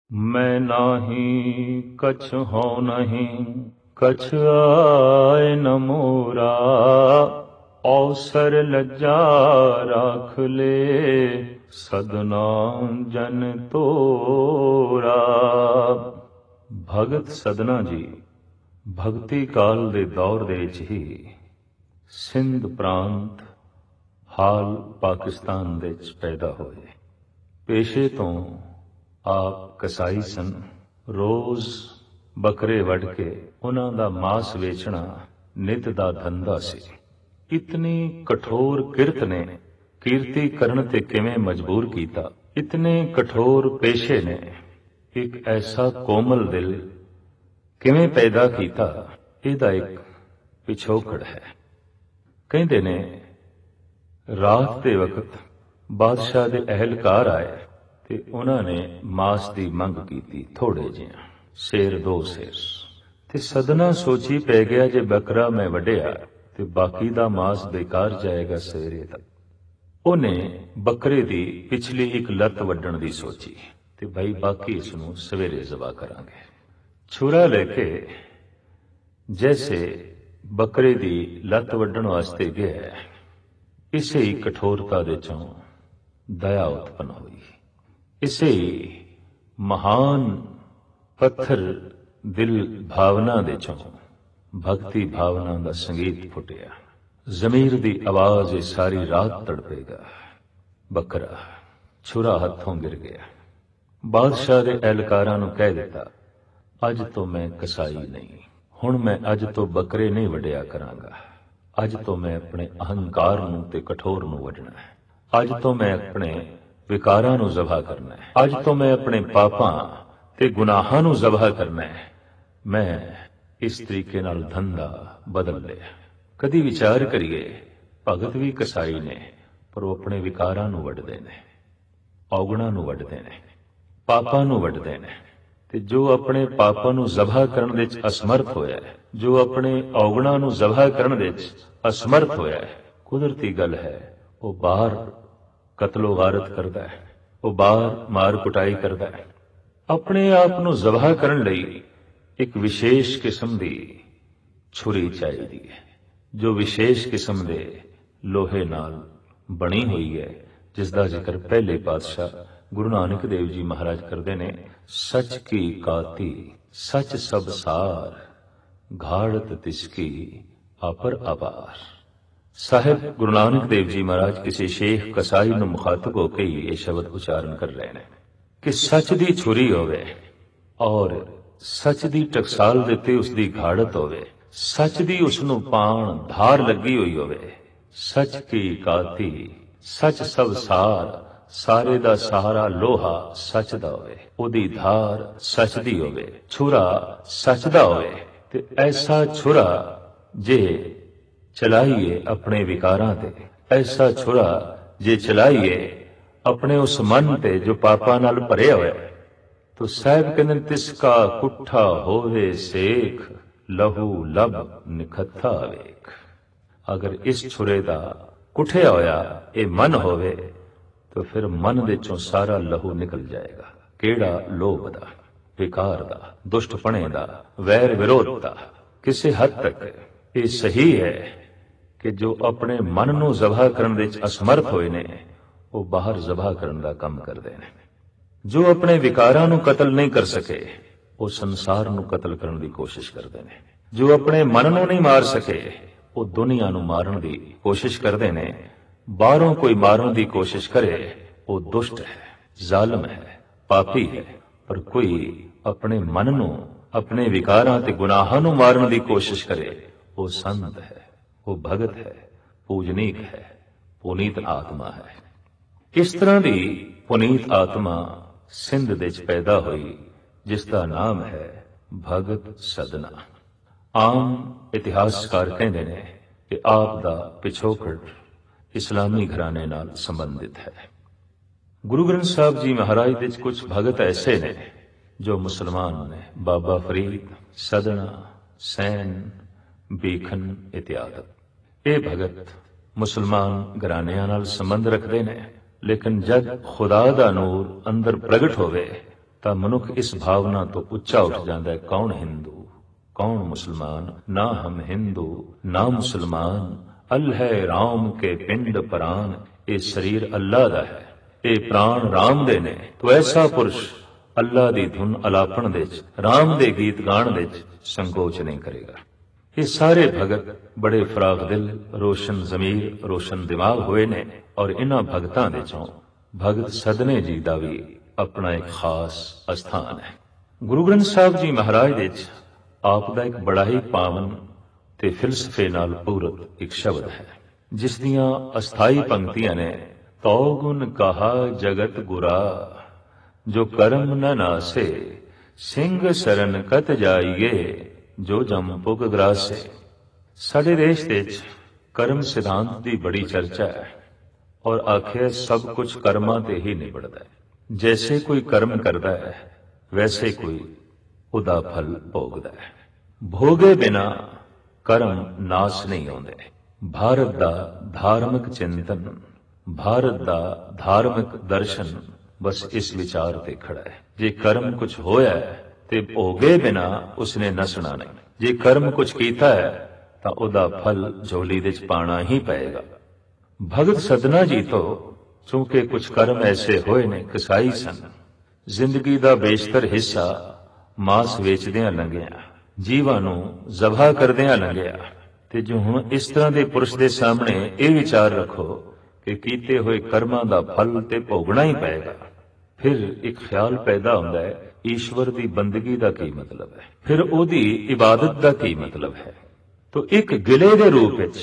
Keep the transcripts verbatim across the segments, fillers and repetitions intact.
मैं नाही कछ हो नहीं कछ आए न मोरा अवसर लज्जा राख ले सदना जन तोरा। भगत सदना जी भगती काल दे दौर दे विच ही सिंध प्रांत हाल पाकिस्तान दे विच पैदा होए। पेशे तो आप कसाई सन। रोज बकरे वढ़ के उन्हां दा मांस वेचना नित दा धंधा सी। इतनी कठोर किरत ने कीर्ति करन ते किवें मजबूर कीता। इतने कठोर पेशे ने एक ऐसा कोमल दिल किवें पैदा कीता, इहदा एक पिछोकड़ है। कहंदे ने रात दे वक्त बादशाह दे अहलकार आए ते उन्हां ने मांस दी मंग कीती, थोड़े जिहा शेर दो शेर। ते सदना सोची पै गया जे बकरा मैं वड्डिया ते बाकी दा मांस बेकार जाएगा सवेरे तक। उन्हें बकरे दी पिछली एक लत वड्डण दी सोची ते भाई बाकी इसनूं सवेरे ज़बा करांगे। छुरा लेके जैसे बकरे दी लत वड्डण वास्ते गया, इसे ही कठोरता दे चों दया उत्पन्न हुई। इसे ही महान पत्थर दिल भावना दे चों भक्ति भावना दा संगीत फुटिया। जमीर दी आवाज ये सारी रात तड़पेगा। बकरा छुरा हथों गिर गया। बादशाह दे एहलकारां नूं कह दिता, अज तो मैं कसाई नहीं, हुण मैं अज तो बकरे नहीं वड्डिया करांगा। अज तो मैं अपने अहंकार नूं ते कठोर नूं वड्डना है। अज तो मैं अपने विकारां नूं ज़बा करना है। अज तो मैं अपने पापां ते गुनाहां नूं ज़बा करना है। मैं इस तरीके नाल धंधा बदल लिया। कदी विचार करिए, भगत भी कसाई ने पर वो अपने विकारां नूं वड्डदे ने, औगणां नूं वड्डदे ने, पापां नूं वड्डदे ने। ते जो अपने पापां नूं ज़बा करन दे विच असमर्थ होया है, जो अपने औगणां नूं ज़बा करन दे विच असमर्थ होया है, कुदरती गल है वो बाहर कतलो गारत करदा है, वो बाहर मार कुटाई करदा है। अपने आप नूं ज़बा करन लई एक विशेष किस्म दी छुरी चाहिदी है, जो विशेष किस्म दे लोहे नाल बनी हुई है, जिसदा जिक्र पहले पातशाह गुरु नानक देव जी महाराज करदे ने। सच की काती सच सब सार, घाड़त तिसकी अपर अपार। साहिब गुरु नानक देव जी महाराज किसी शेख कसाई नूं मुखातब होके ही ये शब्द उच्चारण कर रहे हैं कि सच दी छुरी होवे और सच दी टकसाल दे ते उसदी घाड़त होवे, सच दी उसनूं पाण धार लगी हुई होवे। सच की काती सच सब सार, सारे दा सहारा लोहा सच दा होवे, ओदी धार सच दी होवे, छुरा सच दा होवे। ते ऐसा छुरा जे चलाइए अपने विकारां ते, ऐसा छुरा जे चलाइए अपने उस मन ते जो पापां नाल भरिया होया, तो साहिब कहंदे तिसका कुठा होवे सेख, लहू लब निखत्था वेख। अगर इस छुरे दा कुठिया होया ये मन होवे तो फिर मन दे चों सारा लहू निकल जाएगा। केड़ा लोभ दा, विकार दा, दुष्टपणे दा, वैर विरोध दा। किसी हद तक ये सही है कि जो अपने मन नूं ज़बा करन दे विच असमर्थ होए ने, वो बाहर ज़बा करन दा काम करदे ने। जो अपने विकारां नूं कतल नहीं कर सके, वो संसार नूं कतल करन दी कोशिश करदे ने। जो अपने मन नूं नहीं मार सके, वो दुनिया नूं मारन दी कोशिश करदे ने। बाहरों कोई मारन दी कोशिश करे, वो दुष्ट है, जालिम है, पापी है। पर कोई अपने मन नूं, अपने विकारां ते गुनाहां नूं मारन दी कोशिश करे, वो संत है, वो भगत है, पूजनीक है, पुनीत आत्मा है। इस तरह दी पुनीत आत्मा सिंध दे च पैदा हुई, जिसका नाम है भगत सदना। आम इतिहासकार कहंदे ने कि आप दा पिछोकड़ इस्लामी घराने नाल संबंधित है। गुरु ग्रंथ साहब जी महाराज दे च कुछ भगत ऐसे ने जो मुसलमान ने, बाबा फरीद, सदना, सैन, बीखन इत्यादि। ये भगत मुसलमान घरानियां नाल संबंध रखते ने, लेकिन जब खुदा दा नूर अंदर प्रगट होवे ਤਾਂ ਮਨੁੱਖ ਇਸ ਭਾਵਨਾ ਤੋਂ ਉੱਚਾ ਉੱਠ ਜਾਂਦਾ ਹੈ, ਕੌਣ ਹਿੰਦੂ, ਕੌਣ ਮੁਸਲਮਾਨ, ਨਾ ਹਮ ਹਿੰਦੂ ਨਾ ਮੁਸਲਮਾਨ, ਅਲ ਹੈ ਰਾਮ ਕੇ ਪਿੰਡ ਪ੍ਰਾਨ। ਇਹ ਸਰੀਰ ਅੱਲਾ ਦਾ ਹੈ, ਇਹ ਪ੍ਰਾਣ ਰਾਮ ਦੇ ਨੇ। ਤੋ ਐਸਾ ਪੁਰਸ਼ ਅੱਲਾ ਦੀ ਧੁਨ ਅਲਾਪਣ ਦੇ ਚ, ਰਾਮ ਦੇ ਗੀਤ ਗਾਣ ਦੇ ਚ ਸੰਕੋਚ ਨਹੀਂ ਕਰੇਗਾ। ਇਹ ਸਾਰੇ ਭਗਤ ਬੜੇ ਫਰਾਗ ਦਿਲ, ਰੋਸ਼ਨ ਜ਼ਮੀਰ, ਰੋਸ਼ਨ ਦਿਮਾਗ ਹੋਏ ਨੇ। ਔਰ ਇਹਨਾਂ ਭਗਤਾਂ ਦੇ ਚੋਂ ਭਗਤ ਸਦਨੇ ਜੀ ਦਾ ਵੀ ਆਪਣਾ ਇੱਕ ਖਾਸ ਅਸਥਾਨ ਹੈ। ਗੁਰੂ ਗ੍ਰੰਥ ਸਾਹਿਬ ਜੀ ਮਹਾਰਾਜ ਦੇ ਚ ਆਪ ਦਾ ਇੱਕ ਬੜਾ ਹੀ ਪਾਵਨ ਤੇ ਫਿਲਸਫੇ ਨਾਲ ਪੂਰਤ ਇੱਕ ਸ਼ਬਦ ਹੈ, ਜਿਸ ਦੀਆਂ ਅਸਥਾਈ ਪੰਕਤੀਆਂ ਨੇ, ਤਉ ਗੁਣ ਕਹਾ ਜਗਤ ਗੁਰਾ, ਜੋ ਕਰਮ ਨ ਨਾਸੇ, ਸਿੰਘ ਸਰਨ ਕਤ ਜਾਈਏ, ਜੋ ਜਮ ਪੁਗ ਗਰਾਸੇ। ਸਾਡੇ ਦੇਸ਼ ਦੇ ਚ ਕਰਮ ਸਿਧਾਂਤ ਦੀ ਬੜੀ ਚਰਚਾ ਹੈ ਔਰ ਆਖਿਆ ਸਭ ਕੁਝ ਕਰਮਾਂ ਤੇ ਹੀ ਨਿਬੜਦਾ ਹੈ। ਜੈਸੇ ਕੋਈ ਕਰਮ ਕਰਦਾ ਹੈ ਵੈਸੇ ਕੋਈ ਉਹਦਾ ਫਲ ਭੋਗਦਾ ਹੈ। ਭੋਗੇ ਬਿਨਾ ਕਰਮ ਨਾਸ ਨਹੀਂ ਆਉਂਦੇ। ਭਾਰਤ ਦਾ ਧਾਰਮਿਕ ਚਿੰਤਨ, ਭਾਰਤ ਦਾ ਧਾਰਮਿਕ ਦਰਸ਼ਨ ਬਸ ਇਸ ਵਿਚਾਰ ਤੇ ਖੜਾ ਹੈ, ਜੇ ਕਰਮ ਕੁਝ ਹੋਇਆ ਹੈ ਤੇ ਭੋਗੇ ਬਿਨਾ ਉਸਨੇ ਨਸਣਾ ਨਹੀਂ। ਜੇ ਕਰਮ ਕੁਝ ਕੀਤਾ ਹੈ ਤਾਂ ਉਹਦਾ ਫਲ ਝੋਲੀ ਦੇ ਚ ਪਾਣਾ ਹੀ ਪਏਗਾ। ਭਗਤ ਸਦਨਾ ਜੀ ਤੋਂ ਚੂੰਕਿ ਕੁਝ ਕਰਮ ਐਸੇ ਹੋਏ ਨੇ, ਕਸਾਈ ਸਨ, ਜ਼ਿੰਦਗੀ ਦਾ ਬੇਸ਼ਤਰ ਹਿੱਸਾ ਮਾਸ ਵੇਚਦਿਆਂ ਲੰਘਿਆ, ਜੀਵਾਂ ਨੂੰ ਜ਼ਬਾ ਕਰਦਿਆਂ ਲੰਘਿਆ। ਤੇ ਜੋ ਹੁਣ ਇਸ ਤਰ੍ਹਾਂ ਦੇ ਪੁਰਸ਼ ਦੇ ਸਾਹਮਣੇ ਇਹ ਵਿਚਾਰ ਰੱਖੋ ਕਿ ਕੀਤੇ ਹੋਏ ਕਰਮਾਂ ਦਾ ਫਲ ਤੇ ਭੋਗਣਾ ਹੀ ਪਏਗਾ, ਫਿਰ ਇੱਕ ਖਿਆਲ ਪੈਦਾ ਹੁੰਦਾ ਹੈ, ਈਸ਼ਵਰ ਦੀ ਬੰਦਗੀ ਦਾ ਕੀ ਮਤਲਬ ਹੈ, ਫਿਰ ਉਹਦੀ ਇਬਾਦਤ ਦਾ ਕੀ ਮਤਲਬ ਹੈ। ਤੋ ਇੱਕ ਗਿਲੇ ਦੇ ਰੂਪ ਵਿੱਚ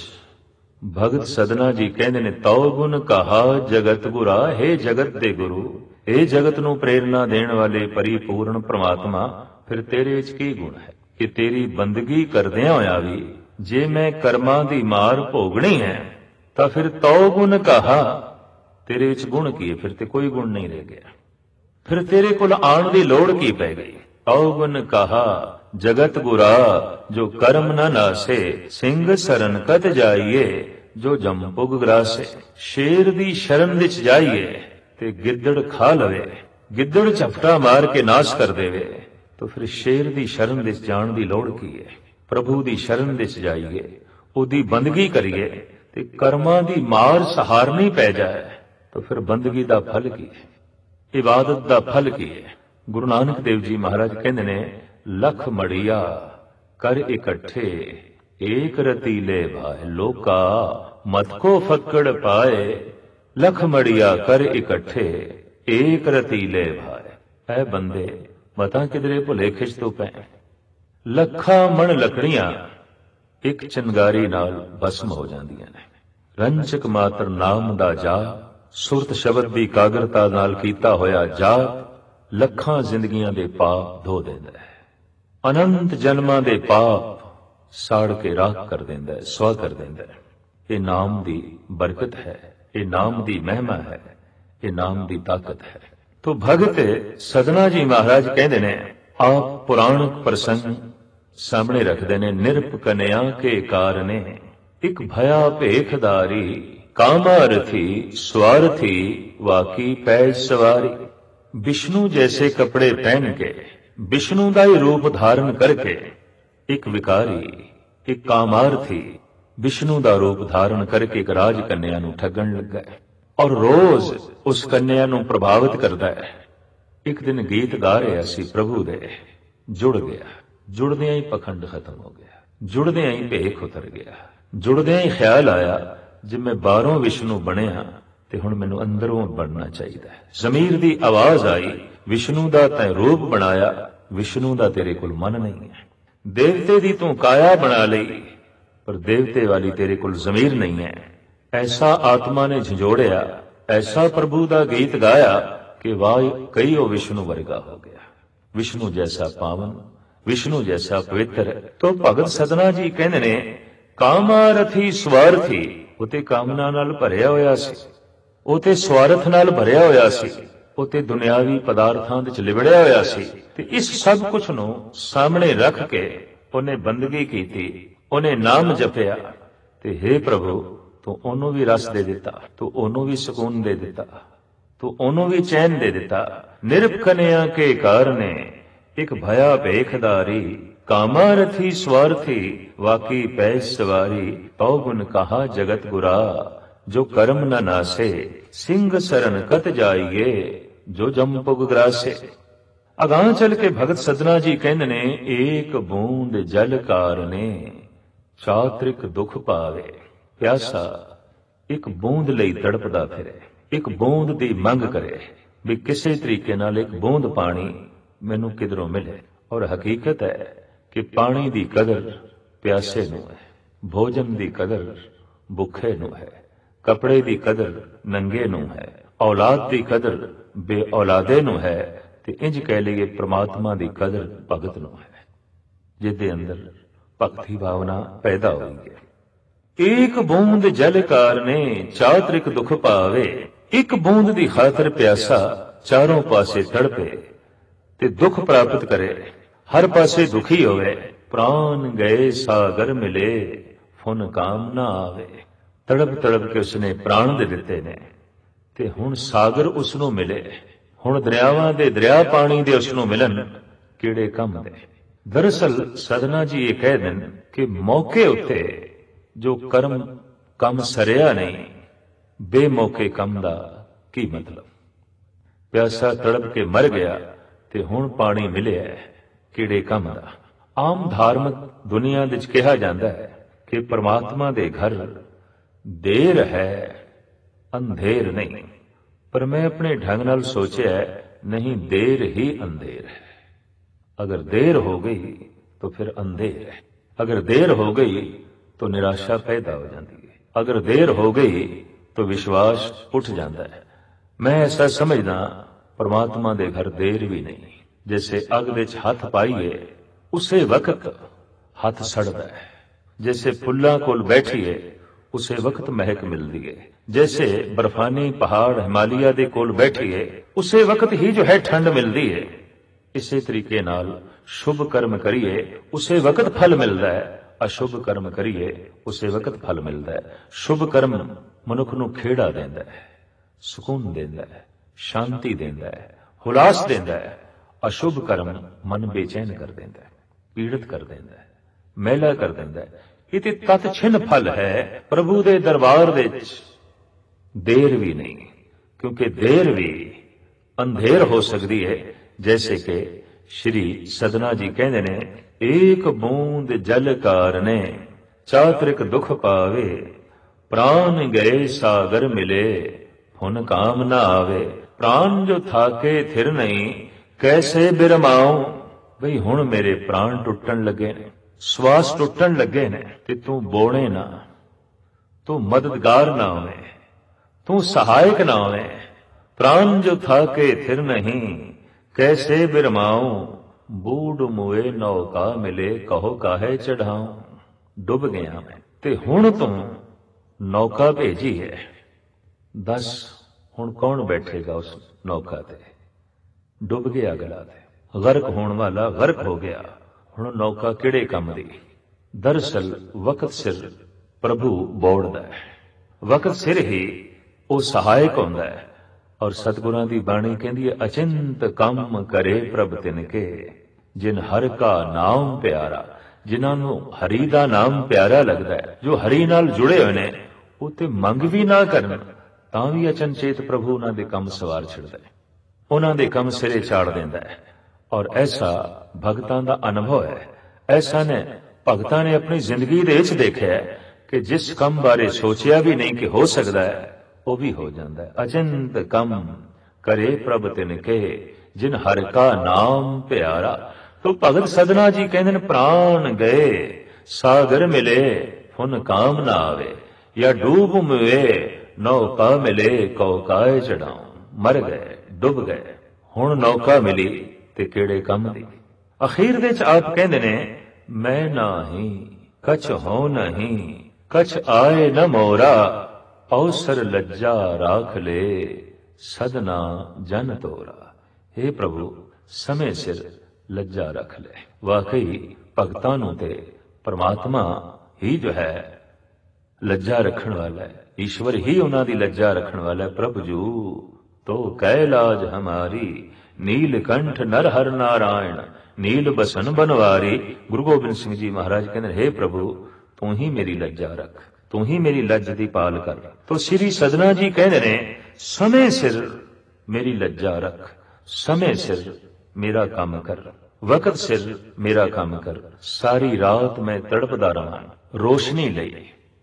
ਭਗਤ ਸਦਨਾ ਜੀ ਕਹਿੰਦੇ ਨੇ, ਤਉ ਗੁਣ ਕਹਾ ਜਗਤ ਗੁਰਾ, ਹੈ ਜਗਤ ਦੇ ਗੁਰੂ, ਇਹ ਜਗਤ ਨੂੰ ਪ੍ਰੇਰਨਾ ਦੇਣ ਵਾਲੇ ਪਰਿਪੂਰਨ ਪ੍ਰਮਾਤਮਾ, ਫਿਰ ਤੇਰੇ ਵਿੱਚ ਕੀ ਗੁਣ ਹੈ ਕਿ ਤੇਰੀ ਬੰਦਗੀ ਕਰਦਿਆਂ ਹੋਇਆ ਵੀ ਜੇ ਮੈਂ ਕਰਮਾਂ ਦੀ ਮਾਰ ਭੋਗਣੀ ਹੈ ਤਾਂ ਫਿਰ ਤਉ ਗੁਣ ਕਹਾ, ਤੇਰੇ ਵਿੱਚ ਗੁਣ ਕੀ ਹੈ? ਫਿਰ ਤੇ ਕੋਈ ਗੁਣ ਨਹੀਂ ਰਹਿ ਗਿਆ, ਫਿਰ ਤੇਰੇ ਕੋਲ ਆਉਣ ਦੀ ਲੋੜ ਕੀ ਪੈ ਗਈ? ਤਉ ਗੁਣ ਕਹਾ ਜਗਤ ਗੁਰਾ, ਜੋ ਕਰਮ ਨ ਨਾਸੇ, ਸਿੰਘ ਸਰਨ ਕਤ ਜਾਈਏ, ਜੋ ਜਮ ਪੁਗ ਗਰਾਸੇ। ਸ਼ੇਰ ਦੀ ਸ਼ਰਨ ਵਿੱਚ ਜਾਈਏ ਤੇ ਗਿੱਦੜ ਖਾ ਲਵੇ, ਗਿੱਦੜ ਝਪਟਾ ਮਾਰ ਕੇ ਨਾਸ਼ ਕਰ ਦੇਵੇ, ਤਾਂ ਫਿਰ ਸ਼ੇਰ ਦੀ ਸ਼ਰਨ ਵਿੱਚ ਜਾਣ ਦੀ ਲੋੜ ਕੀ ਹੈ? ਪ੍ਰਭੂ ਦੀ ਸ਼ਰਨ ਵਿੱਚ ਜਾਈਏ, ਉਹਦੀ ਬੰਦਗੀ ਕਰੀਏ ਤੇ ਕਰਮਾਂ ਦੀ ਮਾਰ ਸਹਾਰਨੀ ਪੈ ਜਾਏ ਤਾਂ ਫਿਰ ਬੰਦਗੀ ਦਾ ਫਲ ਕੀ ਹੈ? ਇਬਾਦਤ ਦਾ ਫਲ ਕੀ ਹੈ? ਗੁਰੂ ਨਾਨਕ ਦੇਵ ਜੀ ਮਹਾਰਾਜ ਕਹਿੰਦੇ ਨੇ, ਲਖ ਮੜੀਆ ਕਰ ਇਕੱਠੇ, ਏਕ ਰਤੀਲੇ ਭਾਏ, ਲੋਕਾ ਮਤ ਕੋ ਫੱਕੜ ਪਾਏ। ਲਖ ਮੜੀਆ ਕਰ ਇਕੱਠੇ, ਏਕ ਰਤੀਲੇ ਭਾਏ। ਐ ਬੰਦੇ ਮਤਾਂ ਕਿਧਰੇ ਭੁਲੇਖੇ ਤੋਂ ਪੈ, ਲੱਖਾਂ ਮਣ ਲੱਕੜੀਆਂ ਇੱਕ ਚਿੰਗਾਰੀ ਨਾਲ ਭਸਮ ਹੋ ਜਾਂਦੀਆਂ ਨੇ। ਰੰਚਕ ਮਾਤਰ ਨਾਮ ਦਾ ਜਾਪ, ਸੁਰਤ ਸ਼ਬਦ ਦੀ ਕਾਗਰਤਾ ਨਾਲ ਕੀਤਾ ਹੋਇਆ ਜਾਪ, ਲੱਖਾਂ ਜ਼ਿੰਦਗੀਆਂ ਦੇ ਪਾਪ ਧੋ ਦਿੰਦਾ ਹੈ, ਅਨੰਤ ਜਨਮਾਂ ਦੇ ਪਾਪ ਸਾੜ ਕੇ ਰਾਖ ਕਰ ਦਿੰਦਾ ਹੈ, ਸਵਾ ਕਰ ਦਿੰਦਾ ਹੈ। ਇਹ ਨਾਮ ਦੀ ਬਰਕਤ ਹੈ, ਇਹ ਨਾਮ ਦੀ ਮਹਿਮਾ ਹੈ, ਇਹ ਨਾਮ ਦੀ ਤਾਕਤ ਹੈ। ਤੋ ਭਗਤ ਸਦਨਾ ਜੀ ਮਹਾਰਾਜ ਕਹਿੰਦੇ ਨੇ, ਆਪ ਪੁਰਾਣਕ ਪ੍ਰਸੰਗ ਸਾਹਮਣੇ ਰੱਖਦੇ ਨੇ। ਨਿਰਪ ਕਨਿਆ ਕੇ ਕਾਰਨੇ, ਇੱਕ ਭਇਆ ਭੇਖਦਾਰੀ, ਕਾਮਾਰਥੀ ਸਵਾਰਥੀ, ਵਾਕੀ ਪੈ ਸਵਾਰੀ। ਵਿਸ਼ਨੂੰ ਜੈਸੇ ਕੱਪੜੇ ਪਹਿਨ ਕੇ, ਵਿਸ਼ਨੂੰ ਦਾ ਹੀ ਰੂਪ ਧਾਰਨ ਕਰਕੇ ਇੱਕ ਵਿਕਾਰੀ, ਇੱਕ ਕਾਮਾਰਥੀ ਵਿਸ਼ਨੂੰ ਦਾ ਰੂਪ ਧਾਰਨ ਕਰਕੇ ਇੱਕ ਰਾਜ ਕੰਨਿਆ ਨੂੰ ਠੱਗਣ ਲੱਗਾ ਹੈ ਔਰ ਰੋਜ਼ ਉਸ ਕੰਨਿਆ ਨੂੰ ਪ੍ਰਭਾਵਿਤ ਕਰਦਾ ਹੈ। ਇੱਕ ਦਿਨ ਗੀਤ ਗਾ ਰਿਹਾ ਸੀ ਪ੍ਰਭੂ ਦੇ, ਜੁੜ ਗਿਆ, ਜੁੜਦਿਆਂ ਹੀ ਪਖੰਡ ਖਤਮ ਹੋ ਗਿਆ, ਜੁੜਦਿਆਂ ਹੀ ਭੇਖ ਉਤਰ ਗਿਆ, ਜੁੜਦਿਆਂ ਹੀ ਖਿਆਲ ਆਇਆ ਜੇ ਮੈਂ ਬਾਹਰੋਂ ਵਿਸ਼ਨੂੰ ਬਣਿਆ ਤੇ ਹੁਣ ਮੈਨੂੰ ਅੰਦਰੋਂ ਬਣਨਾ ਚਾਹੀਦਾ ਹੈ। ਜ਼ਮੀਰ ਦੀ ਆਵਾਜ਼ ਆਈ, ਵਿਸ਼ਨੂੰ ਦਾ ਤੈਂ ਰੂਪ ਬਣਾਇਆ, ਵਿਸ਼ਨੂੰ ਦਾ ਤੇਰੇ ਕੋਲ ਮਨ ਨਹੀਂ ਹੈ। ਦੇਵਤੇ ਦੀ ਤੂੰ ਕਾਇਆ ਬਣਾ ਲਈ ਪਰ ਦੇਵਤੇ ਵਾਲੀ ਤੇਰੇ ਕੋਲ ਜ਼ਮੀਰ ਨਹੀਂ ਹੈ। ਐਸਾ ਆਤਮਾ ਨੇ ਝੰਜੋੜਿਆ, ਐਸਾ ਪ੍ਰਭੂ ਦਾ ਗੀਤ ਗਾਇਆ ਕਿ ਵਾਹ ਕਈ ਉਹ ਵਿਸ਼ਨੂੰ ਵਰਗਾ ਹੋ ਗਿਆ, ਵਿਸ਼ਨੂੰ ਜੈਸਾ ਪਾਵਨ, ਵਿਸ਼ਨੂੰ ਜੈਸਾ ਪਵਿੱਤਰ। ਤੋ ਭਗਤ ਸਦਨਾ ਜੀ ਕਹਿੰਦੇ ਨੇ, ਕਾਮਾਰਥੀ ਸਵਾਰਥੀ, ਉਹ ਤੇ ਕਾਮਨਾ ਨਾਲ ਭਰਿਆ ਹੋਇਆ ਸੀ, ਉਹ ਤੇ ਸਵਾਰਥ ਨਾਲ ਭਰਿਆ ਹੋਇਆ ਸੀ, ਉਹ ਤੇ ਦੁਨਿਆਵੀ ਪਦਾਰਥਾਂ ਵਿੱਚ ਲਿਬੜਿਆ ਹੋਇਆ ਸੀ। ਤੇ ਇਸ ਸਭ ਕੁਝ ਨੂੰ ਸਾਹਮਣੇ ਰੱਖ ਕੇ ਉਹਨੇ ਬੰਦਗੀ ਕੀਤੀ, ਉਹਨੇ ਨਾਮ ਜਪਿਆ ਤੇ हे ਪ੍ਰਭੂ ਤੂੰ ਉਹਨੂੰ ਵੀ ਰਸ ਦੇ ਦਿੱਤਾ, ਤੂੰ ਉਹਨੂੰ ਵੀ ਸਕੂਨ ਦੇ ਦਿੱਤਾ, ਤੂੰ ਤੂੰ ਉਹਨੂੰ ਵੀ ਚੈਨ ਦੇ ਦਿੱਤਾ। ਨਿਰਭਕਨਿਆ ਕੇ ਕਾਰਨੇ ਇੱਕ ਭਇਆ ਭੇਖਦਾਰੀ, ਕਾਮਾ ਰਥੀ ਸਵਾਰਥੀ ਵਾਕੀ ਪੈ ਸਵਾਰੀ। ਤਉ ਗੁਣ ਕਹਾ ਜਗਤ ਗੁਰਾ ਜੋ ਕਰਮ ਨ ਨਾਸੇ, ਸਿੰਘ ਸਰਨ ਕਤ ਜਾਈਏ ਜੋ ਜਮ ਪੁਗ ਗਰਾਸੇ। ਅਗਾਂਹ ਚੱਲ ਕੇ ਭਗਤ ਸਦਨਾ ਜੀ ਕਹਿੰਦੇ ਨੇ, ਏਕ ਬੂੰਦ ਜਲ ਕਾਰਨੇ ਚਾਤ੍ਰਿਕ ਦੁਖ ਪਾਵੇ। ਪਿਆਸਾ ਇੱਕ ਬੂੰਦ ਲਈ ਤੜਪਦਾ ਫਿਰੇ, ਇੱਕ ਬੂੰਦ ਦੀ ਮੰਗ ਕਰੇ ਵੀ ਕਿਸੇ ਤਰੀਕੇ ਨਾਲ ਇੱਕ ਬੂੰਦ ਪਾਣੀ ਮੈਨੂੰ ਕਿਧਰੋਂ ਮਿਲੇ। ਔਰ ਹਕੀਕਤ ਹੈ ਕਿ ਪਾਣੀ ਦੀ ਕਦਰ ਪਿਆਸੇ ਨੂੰ ਹੈ, ਭੋਜਨ ਦੀ ਕਦਰ ਭੁੱਖੇ ਨੂੰ ਹੈ, ਕੱਪੜੇ ਦੀ ਕਦਰ ਨੰਗੇ ਨੂੰ ਹੈ, ਔਲਾਦ ਦੀ ਕਦਰ ਬੇ ਔਲਾਦੇ ਨੂੰ ਹੈ, ਤੇ ਇੰਜ ਕਹਿ ਲਈਏ ਪ੍ਰਮਾਤਮਾ ਦੀ ਕਦਰ ਭਗਤ ਨੂੰ ਹੈ, ਜਿਹਦੇ ਅੰਦਰ ਭਗਤੀ ਭਾਵਨਾ ਪੈਦਾ ਹੋਈ ਹੈ। ਏਕ ਬੂੰਦ ਜਲ ਕਾਰਨੇ ਚਾਤ੍ਰਿਕ ਦੁਖ ਪਾਵੇ। ਇੱਕ ਬੂੰਦ ਦੀ ਖਾਤਰ ਪਿਆਸਾ ਚਾਰੋਂ ਪਾਸੇ ਤੜਪੇ ਤੇ ਦੁੱਖ ਪ੍ਰਾਪਤ ਕਰੇ, ਹਰ ਪਾਸੇ ਦੁਖੀ ਹੋਵੇ। ਪ੍ਰਾਨ ਗਏ ਸਾਗਰ ਮਿਲੇ ਫੁਨ ਕਾਮ ਨਾ ਆਵੇ। ਤੜਪ ਤੜਪ ਕੇ ਉਸਨੇ ਪ੍ਰਾਣ ਦੇ ਦਿੱਤੇ ਨੇ ਤੇ ਹੁਣ ਸਾਗਰ ਉਸ ਨੂੰ ਮਿਲੇ। ਹੁਣ ਦਰਿਆਵਾਂ ਦੇ ਦਰਿਆ ਪਾਣੀ ਦੇ ਉਸ ਨੂੰ ਮਿਲਣ, ਕਿਹੜੇ ਕੰਮ ਦੇ। ਦਰਅਸਲ ਸਦਨਾ ਜੀ ਇਹ ਕਹਿ ਦੇਣ ਕਿ ਮੌਕੇ ਉੱਤੇ ਜੋ ਕਰਮ ਕੰਮ ਸਰਿਆ ਨਹੀਂ, ਬੇਮੌਕੇ ਕੰਮ ਦਾ ਕੀ ਮਤਲਬ। ਪਿਆਸਾ ਤੜਪ ਕੇ ਮਰ ਗਿਆ ਤੇ ਹੁਣ ਪਾਣੀ ਮਿਲਿਆ, ਕਿਹੜੇ ਕੰਮ ਦਾ। ਆਮ ਧਾਰਮਿਕ ਦੁਨੀਆ ਵਿੱਚ ਕਿਹਾ ਜਾਂਦਾ ਹੈ ਕਿ ਪਰਮਾਤਮਾ ਦੇ ਘਰ ਦੇਰ ਹੈ, ਅੰਧੇਰ ਨਹੀਂ। ਪਰ ਮੈਂ ਆਪਣੇ ਢੰਗ ਨਾਲ ਸੋਚਿਆ, ਨਹੀਂ, ਦੇਰ ਹੀ ਅੰਧੇਰ ਹੈ। अगर देर हो गई तो फिर अंधेर है, अगर देर हो गई तो निराशा पैदा हो जाती है, अगर देर हो गई तो विश्वास उठ जाता है। मैं ऐसा समझदा परमात्मा दे घर देर भी नहीं। जैसे अग दे हथ पाईए उसे वक्त हथ सड़दा है, जैसे फुल्लां कोल बैठीए उसे वक्त महक मिलती है, जैसे बर्फानी पहाड़ हिमालय दे कोल बैठीए उसे वक्त ही जो है ठंड मिलती है। इसे तरीके नाल शुभ कर्म करिए उसे वक्त फल मिलता है, अशुभ कर्म करिए उसे वक्त फल मिलता है। शुभ कर्म मनुख नूं खेड़ा देंदा है, सुकून देंदा है, शांति देंदा है, हुलास देंदा है। अशुभ कर्म मन बेचैन कर देंदा है, पीड़ित कर देंदा है, मैला कर देंदा है। ये ते तत छिन फल है प्रभु दे दरबार दे विच। देर भी नहीं, क्योंकि देर भी अंधेर हो सकती है। जैसे कि श्री सदना जी कहते ने, एक बूंद जल कारने चात्रिक दुख पावे, प्राण गए सागर मिले फुन काम ना आवे। प्राण जो थाके थिर नहीं कैसे बिरमाऊं। बई हुण मेरे प्राण टुटन लगे ने, श्वास टुटन लगे ने, ते तू बोने ना, तू मददगार ना होवे, तू सहायक ना होवे। प्राण जो थाके थिर नहीं कैसे बिरमाऊं, बूढ़ मुए नौका मिले कहो काहे चढ़ाऊं। डुब गया मैं ते हुण तू नौका भेजी है, दस हुण कौन बैठेगा उस नौका ते। डुब गया गला ते, गर्क होने वाला गर्क हो गया, हुण नौका किहड़े काम दी। दरअसल वक्त सिर प्रभु बोड़दा है, वक्त सिर ही वो सहायक होंदा है। और सतगुरां दी बाणी कहंदी है, अचिंत कम करे प्रभ तिनके जिन हर का नाम प्यारा। जिन्हां नूं हरि दा नाम प्यारा लगदा है, जो हरि नाल जुड़े होए ने, ਉਹ ਤੇ ਮੰਗ ਵੀ ਨਾ ਕਰਨ ਤਾਂ ਵੀ ਅਚਨਚੇਤ ਪ੍ਰਭੂ ਉਹਨਾਂ ਦੇ ਕੰਮ ਸਵਾਰ ਛੱਡਦਾ ਹੈ, ਉਹਨਾਂ ਦੇ ਕੰਮ ਸਿਰੇ ਚਾੜ ਦਿੰਦਾ ਹੈ। ਔਰ ਐਸਾ ਭਗਤਾਂ ਦਾ ਅਨੁਭਵ ਹੈ। ਐਸਾ ਨੇ ਭਗਤਾਂ ਨੇ ਆਪਣੀ ਜ਼ਿੰਦਗੀ ਦੇ ਵਿੱਚ ਦੇਖਿਆ ਕਿ ਜਿਸ ਕੰਮ ਬਾਰੇ ਸੋਚਿਆ ਵੀ ਨਹੀਂ ਕਿ ਹੋ ਸਕਦਾ ਹੈ, ਉਹ ਵੀ ਹੋ ਜਾਂਦਾ ਹੈ। ਅਚਿੰਤ ਕੰਮ ਕਰੇ ਪ੍ਰਭ ਤਿਨਕੇ ਜਿਨ ਹਰ ਕਾ ਨਾਮ ਪਿਆਰਾ। ਤੋ ਭਗਤ ਸਦਨਾ ਜੀ ਕਹਿੰਦੇ ਨੇ, ਪ੍ਰਾਣ ਗਏ ਸਾਗਰ ਮਿਲੇ ਫੁਨ ਕਾਮ ਨਾ ਆਵੇ, या डूब मुए नौका मिले कौकाए चढ़ाऊं। मर गए डुब गए हुण नौका मिली ते केड़े कम दी। अखीर दे च आप कहंदे ने, मैं नाही कछ हो नहीं कछ आए न मोरा, अवसर लज्जा राख ले सदना जन तोरा। हे प्रभु समय सिर लज्जा रख ले। वाकई भगतां नूं ते परमात्मा ही जो है ਲੱਜਾ ਰੱਖਣ ਵਾਲਾ ਹੈ, ਈਸ਼ਵਰ ਹੀ ਉਹਨਾਂ ਦੀ ਲੱਜਾ ਰੱਖਣ ਵਾਲਾ ਹੈ। ਪ੍ਰਭੂ ਜੂ तो कैलाज हमारी, नीलकंठ नर हर नारायण, नील बसन बनवारी। गुरु गोबिंद सिंह जी महाराज कहते हे प्रभु तू ही मेरी लज्जा रख, तू ही मेरी लज्ज दी पाल कर। तो श्री सदना जी कहते ने समय सिर मेरी लज्जा रख, समय सिर मेरा काम कर, वक्त सिर मेरा काम कर। सारी रात मैं तड़पदा रहां रोशनी लई,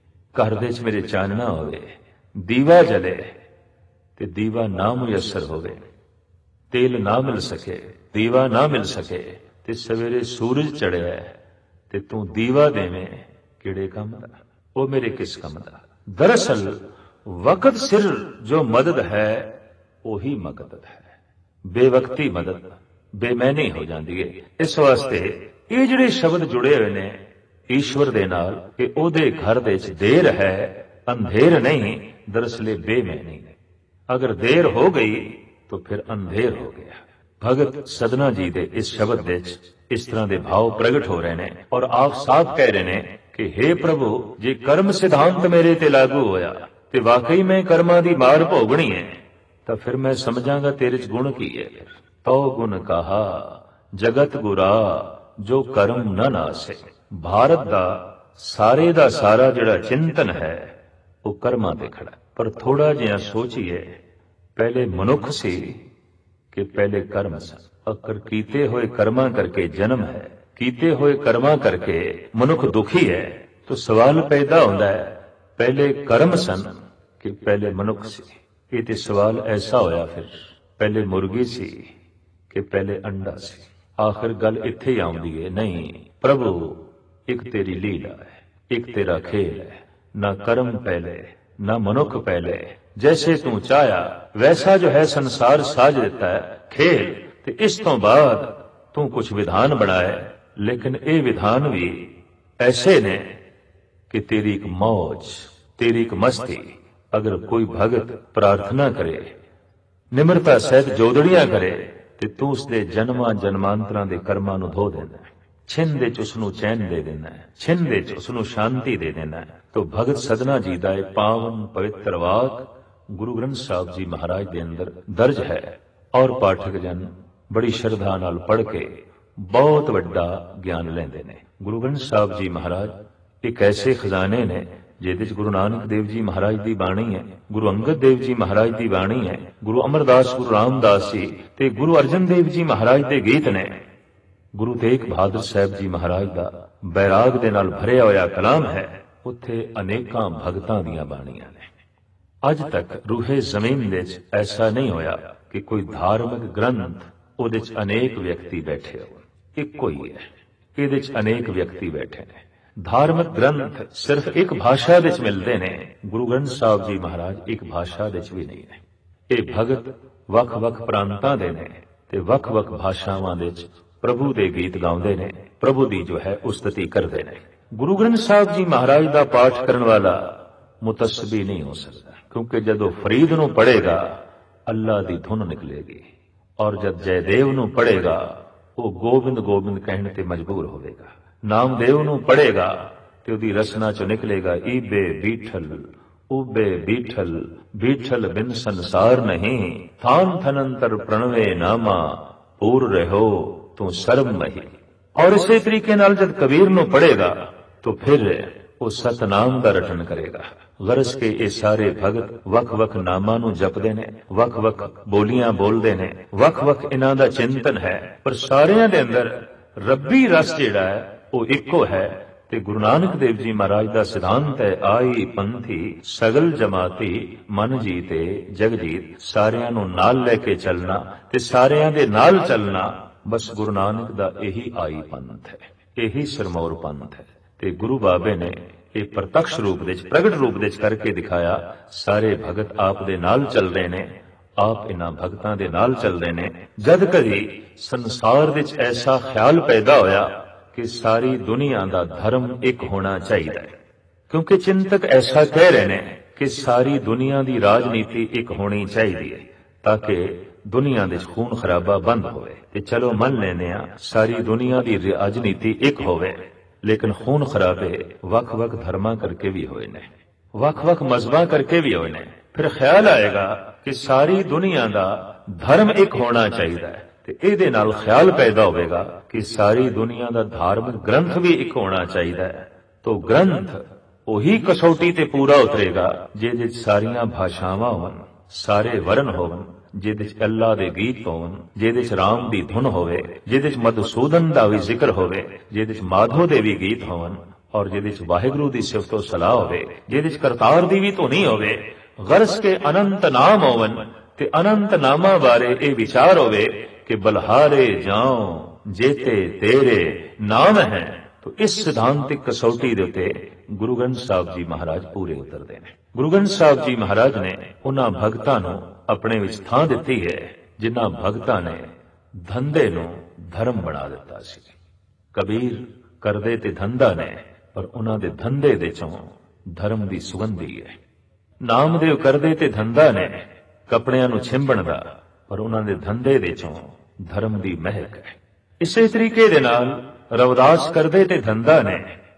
घर दे च मेरे चानना होवे, दीवा जले ते दीवा ना मुयसर होवे, तेल ना मिल सके, दीवा ना मिल सके, ते सवेरे सूरज चढ़िया ते तू दीवा देवे किहड़े काम दा, ओ मेरे किस काम दा। दरअसल वक्त सिर जो मदद है ओही मदद है, बेवक्ती मदद बेमैनी हो जाती है। इस वास्ते ये जिहड़े शब्द जुड़े हुए ने ईश्वर दे नाल कि ओदे घर दे च देर है अंधेर नहीं, दरअसल बेमैनी ने। अगर देर हो गई तो फिर अंधेर हो गया। भगत सदना जी दे इस शब्द दे इस तरह के भाव प्रगट हो रहे हैं और आप साफ कह रहे हैं कि हे प्रभु जे कर्म सिद्धांत मेरे ते लागू होया ते वाकई मैं कर्मां दी मार भोगनी है, तो फिर मैं समझांगा तेरे च गुण की है। तो गुण कहा जगत गुरा जो कर्म न नासे। भारत दा सारे दा सारा जिहड़ा चिंतन है वो कर्मां ते खड़ा। पर थोड़ा जिहा सोचिए, पहले मनुख सी कि पहले कर्म सन। अकर कीते हुए कर्मा करके जन्म है, कीते हुए कर्मा करके मनुख दुखी है। तो सवाल पैदा होता है पहले कर्म सन कि पहले मनुख सी। ये ते सवाल ऐसा होया फिर पहले मुर्गी सी कि पहले अंडा सी। आखिर गल इत्थे ही आउंदी है, नहीं प्रभु एक तेरी लीला है, एक तेरा खेल है। ना कर्म पहले ना मनुख पहले, जैसे तू चाया वैसा जो है संसार साज देता है खेल। ते इस तो बाद तू कुछ विधान बनाए, लेकिन ये विधान भी ऐसे ने कि तेरी एक मौज, तेरी एक मस्ती। अगर कोई भगत प्रार्थना करे, निमरता सहित जोदड़ियां करे, ते तू उसके जन्मां जन्मांतरां दे कर्मां नूं धो देना, छिन दे च उसनूं चैन दे देना, छिन दे च उसनूं शांति दे देना। तो भगत सदना जी दा ये पावन पवित्र वाक गुरु ग्रंथ साहब जी महाराज दे अंदर दर्ज है और पाठक जन बड़ी श्रद्धा नाल पढ़ के बहुत वड्डा ज्ञान लेंदे ने। गुरु ग्रंथ साहब जी महाराज एक ऐसे खजाने ने जिहदे च गुरु नानक देव जी महाराज दी बाणी है, गुरु अंगद देव जी महाराज दी बाणी है, गुरु अमरदास गुरु रामदास जी ते गुरु अर्जन देव जी महाराज दे गीत ने, गुरु तेग बहादुर साहब जी महाराज दा बैराग दे नाल भरिया होया कलाम है। उत्थे अनेकां भगतां दीयां बाणीआं ने। अज तक रूहे जमीन दे च ऐसा नहीं होया कि कोई धार्मिक ग्रंथ उहदे च अनेक व्यक्ति बैठे हो, इक्को ही है, इहदे च अनेक व्यक्ति बैठे ने। धार्मिक ग्रंथ सिर्फ एक भाषा दे च मिलदे ने, गुरु ग्रंथ साहब जी महाराज एक भाषा दे च भी नहीं है। ये भगत वख वख प्रांतां दे ने ते वख वख भाषावां दे च प्रभु दे गीत गाउंदे ने, प्रभु दी जो है उस्तति करदे ने। गुरु ग्रंथ साहब जी महाराज दा पाठ करन वाला मुतस्सबी नहीं हो सकता, क्योंकि जदों फरीद नूं पढ़ेगा अल्लाह दी धुन निकलेगी, और जब जयदेव नूं पढ़ेगा वो गोबिंद गोबिंद कहने ते मजबूर होवेगा। नामदेव नूं पढ़ेगा ते उहदी रसना चों निकलेगा ईबे बीठल उबे बीठल, बीठल बिन संसार नहीं, थान थनंतर प्रणवे नामा, पूर रहो तू सर्व मही। और इसी तरीके नाल जब कबीर नूं पढ़ेगा तो फिर वो सतनाम दा रटन करेगा। गरज के ये सारे भगत वख वख नामां नूं जपदे ने, वख वख बोलियां बोलदे ने, वख वख इन्हां दा चिंतन है, पर सारियां दे अंदर रब्बी रस जिहड़ा है वो इक्को है। ते गुरु नानक देव जी महाराज दा सिद्धांत है आई पंथी सगल जमाती मन जीते जग जीत। सारियां नूं नाल लेके चलना ते सारियां दे नाल चलना, बस गुरु नानक दा यही आई पंथ है, यही सिरमौर पंथ है। ते गुरु बाबे ने ये प्रत्यक्ष रूप दे प्रगट रूप दे करके दिखाया। सारे भगत आप दे नाल चल रहे ने, आप इन्हां भगतां दे नाल चल रहे ने। जद कदी संसार दे ऐसा ख्याल पैदा होया कि सारी दुनिया दा धर्म एक होना चाहिए, क्योंकि चिंतक ऐसा कह रहे ने कि सारी दुनिया दी राजनीति एक होनी चाहिए ताकि दुनिया दे खून खराबा बंद होवे। ते चलो मन लेने आ सारी दुनिया दी राजनीति एक होवे, लेकिन खून खराबे वख वख धर्मा करके भी होए ने, वख वख मजहबां करके भी होए ने। फिर ख्याल आएगा ਕਿ ਸਾਰੀ ਦੁਨੀਆ ਦਾ ਧਰਮ ਇੱਕ ਹੋਣਾ ਚਾਹੀਦਾ ਹੈ, ਤੇ ਇਹਦੇ ਨਾਲ ਖਿਆਲ ਪੈਦਾ ਹੋਵੇਗਾ ਕਿ ਸਾਰੀ ਦੁਨੀਆ ਦਾ ਧਾਰਮਿਕ ਗ੍ਰੰਥ ਵੀ ਇੱਕ ਹੋਣਾ ਚਾਹੀਦਾ ਹੈ। ਤੋ ਗ੍ਰੰਥ ਉਹੀ ਕਸੌਟੀ ਤੇ ਪੂਰਾ ਉਤਰੇਗਾ ਜਿਹਦੇ ਚ ਸਾਰੀਆਂ ਭਾਸ਼ਾਵਾਂ ਹੋਣ, ਸਾਰੇ ਵਰਨ ਹੋਣ, ਜਿਹਦੇ ਚ ਅੱਲਾ ਦੇ ਗੀਤ ਹੋਣ, ਜਿਹਦੇ ਚ ਰਾਮ ਦੀ ਧੁਨ ਹੋਵੇ, ਜਿਹਦੇ ਚ ਮਧੂਸੂਦਨ ਦਾ ਵੀ ਜ਼ਿਕਰ ਹੋਵੇ, ਜਿਹਦੇ ਚ ਮਾਧੋ ਦੇ ਵੀ ਗੀਤ ਹੋਣ, ਔਰ ਜਿਹਦੇ ਚ ਵਾਹਿਗੁਰੂ ਦੀ ਸਿਫਤੋ ਸਲਾਹ ਹੋਵੇ, ਜਿਹਦੇ ਚ ਕਰਤਾਰ ਦੀ ਵੀ ਧੁਨੀ ਹੋਵੇ, ਗਰਸ ਕੇ ਅਨੰਤ ਨਾਮ ਹੋਵਨ, ਤੇ ਅਨੰਤ ਨਾਮਾਂ ਬਾਰੇ ਇਹ ਵਿਚਾਰ ਹੋਵੇ ਕਿ ਬਲਹਾਰੇ ਜਾਓ ਜੇਤੇ ਤੇਰੇ ਨਾਮ ਹੈ। ਤੋ ਇਸ ਸਿਧਾਂਤਿਕ ਕਸੌਟੀ ਦੇ ਉੱਤੇ ਗੁਰੂ ਗ੍ਰੰਥ ਸਾਹਿਬ ਜੀ ਮਹਾਰਾਜ ਪੂਰੇ ਉਤਰਦੇ ਨੇ। ਗੁਰੂ ਗ੍ਰੰਥ ਸਾਹਿਬ ਜੀ ਮਹਾਰਾਜ ਨੇ ਉਹਨਾਂ ਭਗਤਾਂ ਨੂੰ ਆਪਣੇ ਵਿੱਚ ਥਾਂ ਦਿੱਤੀ ਹੈ ਜਿਨ੍ਹਾਂ ਭਗਤਾਂ ਨੇ ਧੰਦੇ ਨੂੰ ਧਰਮ ਬਣਾ ਦਿੱਤਾ ਸੀ। ਕਬੀਰ ਕਰਦੇ ਤੇ ਧੰਦਾ ਨੇ, ਪਰ ਉਹਨਾਂ ਦੇ ਧੰਦੇ ਦੇ ਚੋਂ ਧਰਮ ਦੀ ਸੁਗੰਧੀ ਹੈ। ਨਾਮਦੇਵ ਕਰਦੇ ਤੇ ਧੰਦਾ ਨੇ ਕੱਪੜਿਆਂ ਨੂੰ ਛਿੰਬਣ ਦਾ, ਪਰ ਉਹਨਾਂ ਦੇ ਧੰਦੇ ਦੇ ਚੋਂ ਧਰਮ ਦੀ ਮਹਿਕ ਹੈ। ਇਸੇ ਤਰੀਕੇ ਦੇ ਨਾਲ ਰਵਿਦਾਸ ਕਰਦੇ ਤੇ ਧੰਦਾ ਨੇ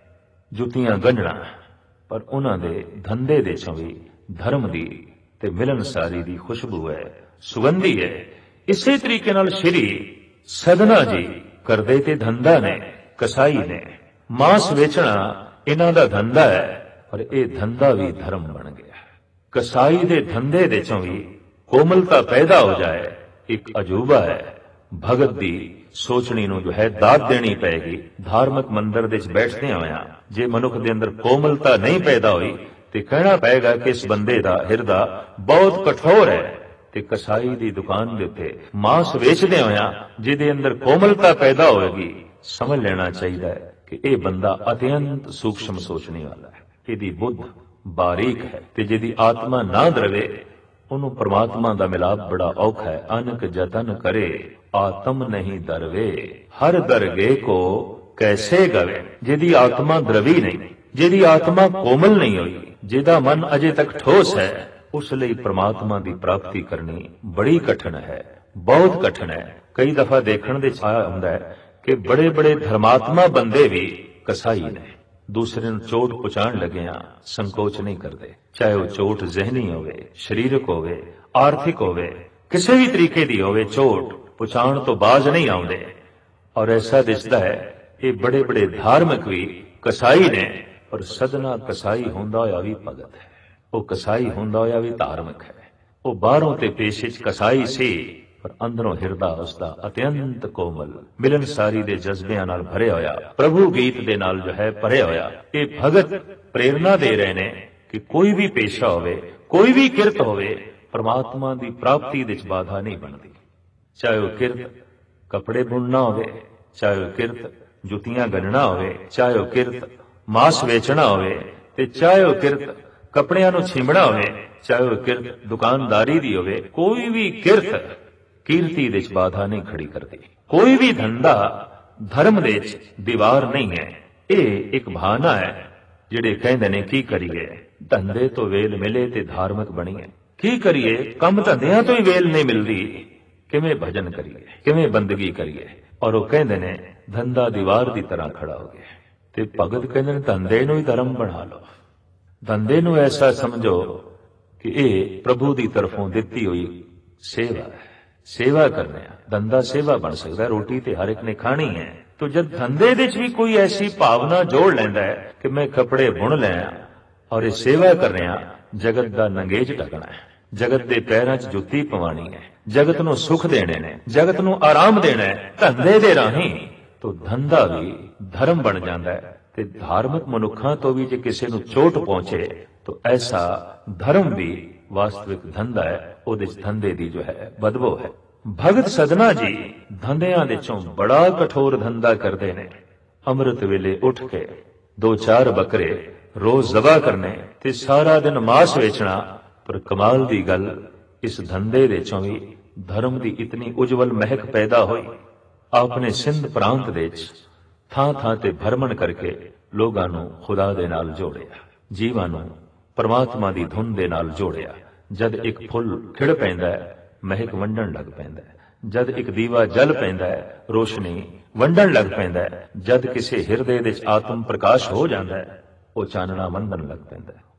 ਜੁੱਤੀਆਂ ਗੰਢਣਾ, ਪਰ ਉਹਨਾਂ ਦੇ ਧੰਦੇ ਦੇ ਚੋਂ ਵੀ ਧਰਮ ਦੀ ਤੇ ਮਿਲਨਸਾਰੀ ਦੀ ਖੁਸ਼ਬੂ ਹੈ, ਸੁਗੰਧੀ ਹੈ। ਇਸੇ ਤਰੀਕੇ ਨਾਲ ਸ਼੍ਰੀ ਸਦਨਾ ਜੀ ਕਰਦੇ ਤੇ ਧੰਦਾ ਨੇ, ਕਸਾਈ ਨੇ, ਮਾਂਸ ਵੇਚਣਾ ਇਹਨਾਂ ਦਾ ਧੰਦਾ ਹੈ, ਪਰ ਇਹ ਧੰਦਾ ਵੀ ਧਰਮ ਬਣ ਗਿਆ। ਕਸਾਈ ਦੇ ਧੰਦੇ ਦੇ ਚੋਂ ਵੀ ਕੋਮਲਤਾ ਪੈਦਾ ਹੋ ਜਾਏ, ਇੱਕ ਅਜੂਬਾ ਹੈ। ਭਗਤ ਦੀ ਸੋਚਣੀ ਨੂੰ ਜੋ ਹੈ ਦਾਤ ਦੇਣੀ ਪਏਗੀ। ਧਾਰਮਿਕ ਮੰਦਰ ਦੇ ਵਿੱਚ ਬੈਠਦੇ ਹੋਇਆ ਜੇ ਮਨੁੱਖ ਦੇ ਅੰਦਰ ਕੋਮਲਤਾ ਨਹੀਂ ਪੈਦਾ ਹੋਈ ਤੇ ਕਹਿਣਾ ਪਏਗਾ ਕਿ ਇਸ ਬੰਦੇ ਦਾ ਹਿਰਦਾ ਬਹੁਤ ਕਠੋਰ ਹੈ। ਤੇ ਕਸਾਈ ਦੀ ਦੁਕਾਨ ਦੇ ਉੱਤੇ ਮਾਂਸ ਵੇਚਦੇ ਹੋਇਆ ਜਿਹਦੇ ਅੰਦਰ ਕੋਮਲਤਾ ਪੈਦਾ ਹੋਏਗੀ, ਸਮਝ ਲੈਣਾ ਚਾਹੀਦਾ ਹੈ ਕਿ ਇਹ ਬੰਦਾ ਅਤਿਅੰਤ ਸੂਖਸ਼ਮ ਸੋਚਣੀ ਵਾਲਾ ਹੈ, ਇਹਦੀ ਬੁੱਧ ਬਾਰੀਕ ਹੈ। ਤੇ ਜਿਹਦੀ ਆਤਮਾ ਨਾ ਦਰਵੇ ਉਹਨੂੰ ਪਰਮਾਤਮਾ ਦਾ ਮਿਲਾਪ ਬੜਾ ਔਖਾ ਹੈ। ਅਨਕ ਜਤਨ ਕਰੇ ਆਤਮ ਨਹੀਂ ਦਰਵੇ, ਹਰ ਦਰਗੇ ਕੋ ਕੈਸੇ ਗਵੇ। ਜਿਹਦੀ ਆਤਮਾ ਦਰਵੀ ਨਹੀਂ, ਜਿਹਦੀ ਆਤਮਾ ਕੋਮਲ ਨਹੀਂ ਹੋਈ, ਜਿਹਦਾ ਮਨ ਅਜੇ ਤੱਕ ਠੋਸ ਹੈ, ਉਸ ਲਈ ਪਰਮਾਤਮਾ ਦੀ ਪ੍ਰਾਪਤੀ ਕਰਨੀ ਬੜੀ ਕਠਿਨ ਹੈ, ਬਹੁਤ ਕਠਿਨ ਹੈ। ਕਈ ਦਫਾ ਦੇਖਣ ਦੇ ਛਾਇਆ ਹੁੰਦਾ ਹੈ ਕਿ ਬੜੇ ਬੜੇ ਧਰਮਾਤਮਾ ਬੰਦੇ ਵੀ ਕਸਾਈ ਨੇ, ਦੂਸਰੇ ਨੂੰ ਚੋਟ ਪਹੁੰਚਾਉਣ ਲੱਗਿਆਂ ਸੰਕੋਚ ਨਹੀਂ ਕਰਦੇ, ਚਾਹੇ ਉਹ ਚੋਟ ਜ਼ਿਹਨੀ ਹੋਵੇ, ਸਰੀਰਕ ਹੋਵੇ, ਆਰਥਿਕ ਹੋਵੇ, ਕਿਸੇ ਵੀ ਤਰੀਕੇ ਦੀ ਹੋਵੇ, ਚੋਟ ਪਹੁੰਚਾਉਣ ਤੋਂ ਬਾਜ਼ ਨਹੀਂ ਆਉਂਦੇ। ਔਰ ਐਸਾ ਦਿਸਦਾ ਹੈ ਇਹ ਬੜੇ ਬੜੇ ਧਾਰਮਿਕ ਵੀ ਕਸਾਈ ਨੇ, ਪਰ ਸਦਨਾ ਕਸਾਈ ਹੁੰਦਾ ਹੋਇਆ ਵੀ ਭਗਤ ਹੈ, ਉਹ ਕਸਾਈ ਹੁੰਦਾ ਹੋਇਆ ਵੀ ਧਾਰਮਿਕ ਹੈ। ਉਹ ਬਾਹਰੋਂ ਤੇ ਪੇਸ਼ੇ ਚ ਕਸਾਈ ਸੀ, ਪਰ ਅੰਦਰੋਂ ਹਿਰਦਾ ਉਸਦਾ ਅਤਿਅੰਤ ਕੋਮਲ, ਮਿਲਨਸਾਰੀ ਦੇ ਜਜ਼ਬਿਆਂ ਨਾਲ ਭਰਿਆ ਹੋਇਆ, ਪ੍ਰਭੂ ਗੀਤ ਦੇ ਨਾਲ ਜੋ ਹੈ ਭਰਿਆ ਹੋਇਆ। ਇਹ ਭਗਤ ਪ੍ਰੇਰਨਾ ਦੇ ਰਹੇ ਨੇ ਕਿ ਕੋਈ ਵੀ ਪੇਸ਼ਾ ਹੋਵੇ, ਕੋਈ ਵੀ ਕਿਰਤ ਹੋਵੇ, ਪਰਮਾਤਮਾ ਦੀ ਪ੍ਰਾਪਤੀ ਵਿੱਚ ਬਾਧਾ ਨਹੀਂ ਬਣਦੀ। ਚਾਹੇ ਉਹ ਕਿਰਤ ਕੱਪੜੇ ਬੁਣਨਾ ਹੋਵੇ, ਚਾਹੇ ਉਹ ਕਿਰਤ ਜੁੱਤੀਆਂ ਗੰਢਣਾ ਹੋਵੇ, ਚਾਹੇ ਉਹ ਕਿਰਤ ਮਾਂਸ ਵੇਚਣਾ ਹੋਵੇ, ਤੇ ਚਾਹੇ ਉਹ ਕਿਰਤ ਕੱਪੜਿਆਂ ਨੂੰ ਛਿੰਬਣਾ ਹੋਵੇ, ਚਾਹੇ ਉਹ ਕਿਰਤ ਦੁਕਾਨਦਾਰੀ ਦੀ ਹੋਵੇ, ਕੋਈ ਵੀ ਕਿਰਤ ਕੀਰਤੀ ਦੇ ਵਿੱਚ ਬਾਧਾ ਨਹੀਂ ਖੜੀ ਕਰਦੀ। ਕੋਈ ਵੀ ਧੰਦਾ ਧਰਮ ਦੇ ਵਿੱਚ ਦੀਵਾਰ ਨਹੀਂ ਹੈ। ਇਹ ਇੱਕ ਬਹਾਨਾ ਹੈ। ਜਿਹੜੇ ਕਹਿੰਦੇ ਨੇ ਕੀ ਕਰੀਏ, ਧੰਦੇ ਤੋਂ ਵੇਲ ਮਿਲੇ ਤੇ ਧਾਰਮਿਕ ਬਣੀਏ। ਕੀ ਕਰੀਏ, ਕੰਮ ਧੰਦਿਆਂ ਤੋਂ ਹੀ ਵੇਲ ਨਹੀਂ ਮਿਲਦੀ, ਕਿਵੇਂ ਭਜਨ ਕਰੀਏ, ਕਿਵੇਂ ਬੰਦਗੀ ਕਰੀਏ। ਔਰ ਉਹ ਕਹਿੰਦੇ ਨੇ ਧੰਦਾ ਦੀਵਾਰ ਦੀ ਤਰ੍ਹਾਂ ਖੜਾ ਹੋ ਗਿਆ। ਤੇ ਭਗਤ ਕਹਿੰਦੇ ਨੇ ਧੰਦੇ ਨੂੰ ਹੀ ਧਰਮ ਬਣਾ ਲਓ। ਧੰਦੇ ਨੂੰ ਐਸਾ ਸਮਝੋ ਕਿ ਇਹ ਪ੍ਰਭੂ ਦੀ ਤਰਫੋਂ ਦਿੱਤੀ ਹੋਈ ਸੇਵਾ ਹੈ, ਸੇਵਾ ਕਰਨੇ ਆ। ਧੰਦਾ ਸੇਵਾ ਬਣ ਸਕਦਾ, ਰੋਟੀ ਤੇ ਹਰ ਇੱਕ ਨੇ ਖਾਣੀ ਹੈ। ਤੋ ਜਦ ਧੰਦੇ ਵਿੱਚ ਵੀ ਕੋਈ ਐਸੀ ਭਾਵਨਾ ਜੋੜ ਲੈਂਦਾ ਹੈ ਕਿ ਮੈਂ ਕੱਪੜੇ ਬੁਣ ਲਿਆ ਔਰ ਇਹ ਸੇਵਾ ਕਰ ਰਿਹਾ, ਜਗਤ ਦਾ ਨੰਗੇਜ ਢਕਣਾ ਹੈ, ਜਗਤ ਦੇ ਪੈਰਾਂ 'ਚ ਜੁੱਤੀ ਪਵਾਣੀ ਹੈ, ਜਗਤ ਨੂੰ ਸੁੱਖ ਦੇਣੇ ਨੇ, ਜਗਤ ਨੂੰ ਆਰਾਮ ਦੇਣਾ ਹੈ ਧੰਦੇ ਦੇ ਰਾਹੀਂ, ਤੋ ਧੰਦਾ ਵੀ ਧਰਮ ਬਣ ਜਾਂਦਾ ਹੈ। ਤੇ ਧਾਰਮਿਕ ਮਨੁੱਖਾਂ ਤੋਂ ਵੀ ਜੇ ਕਿਸੇ ਨੂੰ ਚੋਟ ਪਹੁੰਚੇ ਤੋ ਐਸਾ ਧਰਮ ਵੀ ਵਾਸਤਵਿਕ ਧੰਦਾ ਹੈ, ਉਹਦੇ 'ਚ ਧੰਦੇ ਦੀ ਜੋ ਹੈ ਬਦਬੂ ਹੈ। ਭਗਤ ਸਦਨਾ ਜੀ ਧੰਦਿਆਂ ਦੇ ਚੋਂ ਬੜਾ ਕਠੋਰ ਧੰਦਾ ਕਰਦੇ ਨੇ। ਅੰਮ੍ਰਿਤ ਵੇਲੇ ਉੱਠ ਕੇ ਦੋ ਚਾਰ ਬੱਕਰੇ ਰੋਜ਼ ਜ਼ਬਾ ਕਰਨੇ ਤੇ ਸਾਰਾ ਦਿਨ ਮਾਸ ਵੇਚਣਾ। ਪਰ ਕਮਾਲ ਦੀ ਗੱਲ, ਇਸ ਧੰਦੇ ਦੇ ਚੋਂ ਵੀ ਧਰਮ ਦੀ ਇਤਨੀ ਉਜਵਲ ਮਹਿਕ ਪੈਦਾ ਹੋਈ। ਆਪਨੇ ਸਿੰਧ ਪ੍ਰਾਂਤ ਦੇ ਵਿੱਚ ਥਾਂ ਥਾਂ ਤੇ ਭਰਮਣ ਕਰਕੇ ਲੋਕਾਂ ਨੂੰ ਖੁਦਾ ਦੇ ਨਾਲ ਜੋੜਿਆ, ਜੀਵਾਂ ਨੂੰ ਪਰਮਾਤਮਾ ਦੀ ਧੁਨ ਦੇ ਨਾਲ ਜੋੜਿਆ। ਜਦ ਇੱਕ ਫੁੱਲ ਖਿੜ ਪੈਂਦਾ ਹੈ, ਮਹਿਕ ਵੰਡਣ ਲੱਗ ਪੈਂਦਾ ਹੈ। ਜਦ ਇੱਕ ਦੀਵਾ ਜਲ ਪੈਂਦਾ ਹੈ, ਰੋਸ਼ਨੀ ਵੰਡਣ ਲੱਗ ਪੈਂਦਾ ਹੈ। ਜਦ ਕਿਸੇ ਹਿਰਦੇ ਵਿੱਚ ਆਤਮ ਪ੍ਰਕਾਸ਼ ਹੋ ਜਾਂਦਾ ਹੈ, ਉਹ ਚਾਨਣਾ ਵੰਡਣ ਲੱਗ ਪੈਂਦਾ ਹੈ।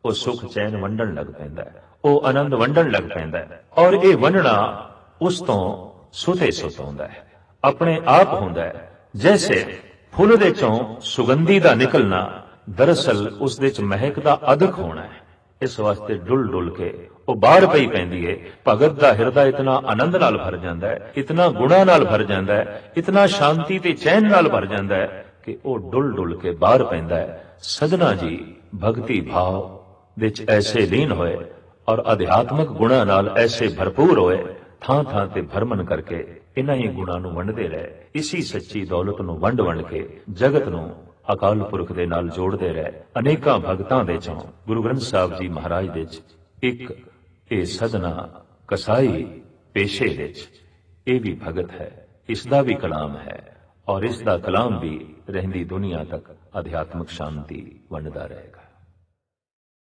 ਉਹ ਸੁਖ ਚੈਨ ਵੰਡਣ ਲੱਗ ਪੈਂਦਾ ਹੈ, ਉਹ ਆਨੰਦ ਵੰਡਣ ਲੱਗ ਪੈਂਦਾ ਹੈ। ਔਰ ਇਹ ਵੰਡਣਾ ਉਸ ਤੋਂ ਸੁਤੇ ਸੁਤ ਹੁੰਦਾ ਹੈ, ਆਪਣੇ ਆਪ ਹੁੰਦਾ ਹੈ। ਜੈਸੇ ਫੁੱਲ ਦੇ ਚੋਂ ਸੁਗੰਧੀ ਦਾ ਨਿਕਲਣਾ ਦਰਅਸਲ ਉਸ ਦੇ ਚ ਮਹਿਕ ਦਾ ਅਦਕ ਹੋਣਾ ਹੈ। ਇਸ ਵਾਸਤੇ ਡੁੱਲ ਡੁੱਲ ਕੇ ਉਹ ਬਾਹਰ ਪਈ ਪੈਂਦੀ ਹੈ। ਭਗਤ ਦਾ ਹਿਰਦਾ ਇਤਨਾ ਆਨੰਦ ਨਾਲ ਭਰ ਜਾਂਦਾ ਹੈ, ਇਤਨਾ ਗੁਣਾ ਨਾਲ ਭਰ ਜਾਂਦਾ ਹੈ, ਇਤਨਾ ਸ਼ਾਂਤੀ ਤੇ ਚੈਨ ਨਾਲ ਭਰ ਜਾਂਦਾ ਹੈ ਕਿ ਉਹ ਡੁੱਲ ਡੁੱਲ ਕੇ ਬਾਹਰ ਪੈਂਦਾ ਹੈ। ਸਜਣਾ ਜੀ ਭਗਤੀ ਭਾਵ ਵਿੱਚ ਐਸੇ ਲੀਨ ਹੋਏ ਔਰ ਅਧਿਆਤਮਕ ਗੁਣਾਂ ਨਾਲ ਐਸੇ ਭਰਪੂਰ ਹੋਏ, ਥਾਂ ਥਾਂ ਤੇ ਭਰਮਨ ਕਰਕੇ ਇਨ੍ਹਾਂ ਹੀ ਗੁਣਾਂ ਨੂੰ ਵੰਡਦੇ ਰਹੇ। ਇਸੀ ਸੱਚੀ ਦੌਲਤ ਨੂੰ ਵੰਡ ਵੰਡ ਕੇ ਜਗਤ ਨੂੰ ਅਕਾਲ ਪੁਰਖ ਦੇ ਨਾਲ ਜੋੜਦੇ ਰਹੇ। ਅਨੇਕਾਂ ਭਗਤਾਂ ਦੇ ਚੋਂ ਗੁਰੂ ਗ੍ਰੰਥ ਸਾਹਿਬ ਜੀ ਮਹਾਰਾਜ ਦੇ ਚ ਇੱਕ ਇਹ ਸਦਨਾ ਕਸਾਈ ਪੇਸ਼ੇ ਵਿੱਚ ਇਹ ਵੀ ਭਗਤ ਹੈ, ਇਸ ਦਾ ਵੀ ਕਲਾਮ ਹੈ ਔਰ ਇਸ ਦਾ ਕਲਾਮ ਵੀ ਰਹਿੰਦੀ ਦੁਨੀਆ ਤੱਕ ਅਧਿਆਤਮਕ ਸ਼ਾਂਤੀ ਵੰਡਦਾ ਰਹੇਗਾ।